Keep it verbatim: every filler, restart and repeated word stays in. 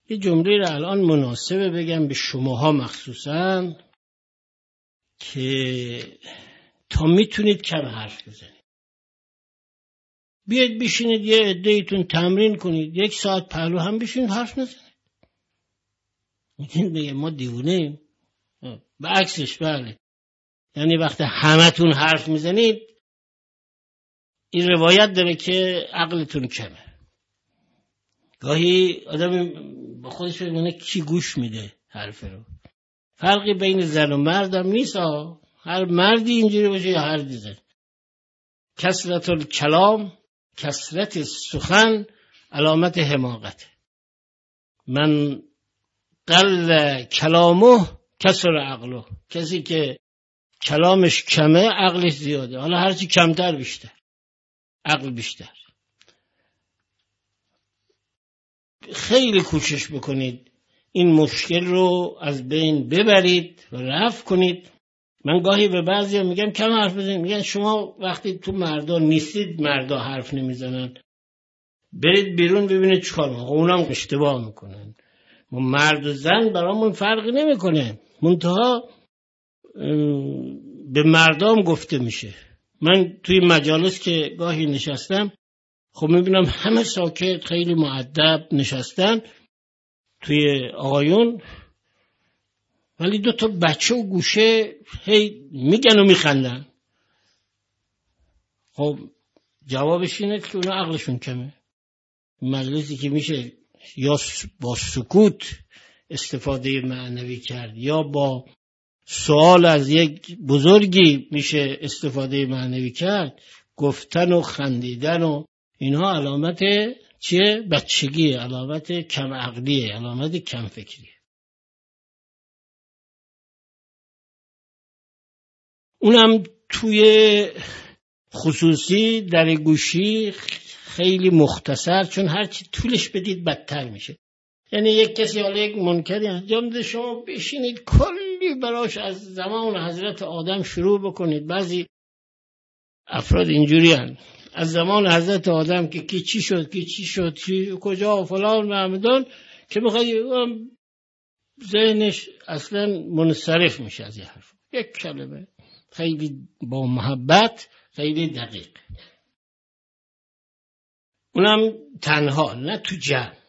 یه جمله رو الان مناسبه بگم به شماها مخصوصا که تا میتونید کم حرف بزنید. بیاید بشینید یه عده‌ایتون تمرین کنید، یک ساعت پهلو هم بشینید حرف نزنید. میگین بگه ما دیوونه ایم؟ به عکسش بله. یعنی وقتی همتون حرف میزنید این روایت داره که عقلتون کمه. گاهی آدم با خودش بگونه کی گوش میده حرف رو. فرقی بین زن و مرد هم نیست ها. هر مردی اینجوری باشه یا هر دیزن. کثرت الکلام، کثرت سخن علامت حماقت. من قل کلامه کثر عقله. کسی که کلامش کمه عقلش زیاده. حالا هرچی کمتر بیشتر، عقل بیشتر. خیلی کوشش بکنید این مشکل رو از بین ببرید و رفع کنید. من گاهی به بعضی میگم کم حرف بزنید. میگن شما وقتی تو مردا نیستید مردا حرف نمیزنن، برید بیرون ببینید چیکار میکنن. اونم اشتباه میکنن. ما مرد و زن برامون فرقی نمیکنه، منتها به مردام گفته میشه. من توی مجالس که گاهی نشستم خب میبینم همه ساکت خیلی مؤدب نشستن توی آقایون، ولی دو تا بچه و گوشه هی میگن و میخندن. خب جوابش اینه که اونا عقلشون کمه. مجلسی که میشه یا با سکوت استفاده معنوی کرد یا با سوال از یک بزرگی میشه استفاده معنوی کرد، گفتن و خندیدن و اینها علامت چیه؟ بچگیه، علامت کم عقلیه، علامت کم فکریه. اونم توی خصوصی در گوشی خیلی مختصر، چون هرچی طولش بدید بدتر میشه. یعنی یک کسی حالا یک منکری انجام ده، شما بشینید کلی براش از زمان حضرت آدم شروع بکنید. بعضی افراد اینجوری هستند از زمان حضرت آدم که کی چی شد کی چی شد چی کجا و فلان محمدان که میخواد ذهنش اصلا منصرف میشه از این حرف. یک کلمه خیلی با محبت خیلی دقیق، اونم تنها نه تو جمع.